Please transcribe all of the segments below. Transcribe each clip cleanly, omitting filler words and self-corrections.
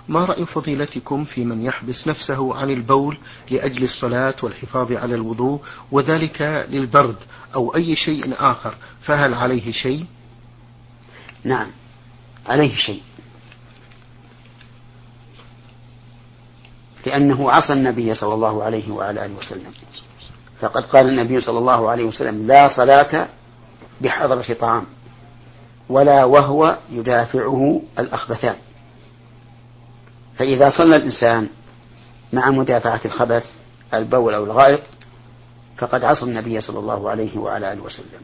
ما رأي فضيلتكم في من يحبس نفسه عن البول لأجل الصلاة والحفاظ على الوضوء وذلك للبرد أو أي شيء آخر، فهل عليه شيء؟ نعم عليه شيء، لأنه عصى النبي صلى الله عليه وعلى آله وسلم، فقد قال النبي صلى الله عليه وسلم: لا صلاة بحضرة طعام ولا وهو يدافعه الأخبثان. فإذا صلى الإنسان مع مدافعة الخبث البول أو الغائط فقد عصى النبي صلى الله عليه وعلى آله وسلم،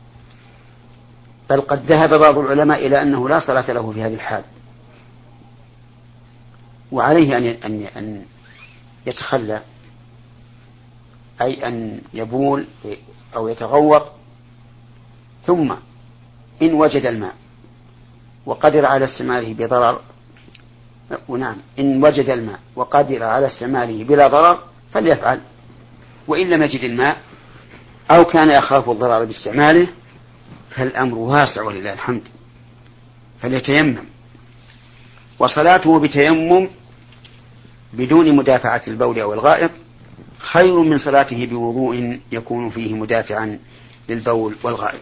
بل قد ذهب بعض العلماء إلى أنه لا صلاة له في هذه الحال، وعليه أن يتخلى، أي أن يبول أو يتغوط، ثم إن وجد الماء وقدر على استعماله بضرر، ونعم إن وجد الماء وقدر على استعماله بلا ضرر فليفعل، وإن لم يجد الماء أو كان يخاف الضرر باستعماله فالأمر واسع ولله الحمد، فليتيمم. وصلاته بتيمم بدون مدافعة البول أو الغائط خير من صلاته بوضوء يكون فيه مدافعا للبول والغائط.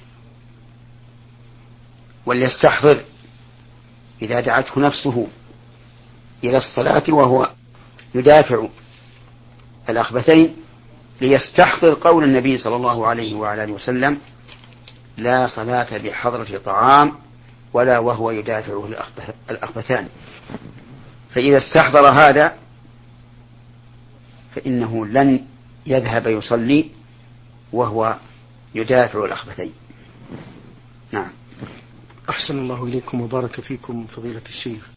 وليستحضر إذا دعته نفسه إلى الصلاة وهو يدافع الأخبثين ليستحضر قول النبي صلى الله عليه وعلى آله وسلم: لا صلاة بحضرة طعام ولا وهو يدافعه الأخبثان. فإذا استحضر هذا فإنه لن يذهب يصلي وهو يدافع الأخبثين. نعم. أحسن الله إليكم وبارك فيكم فضيلة الشيخ.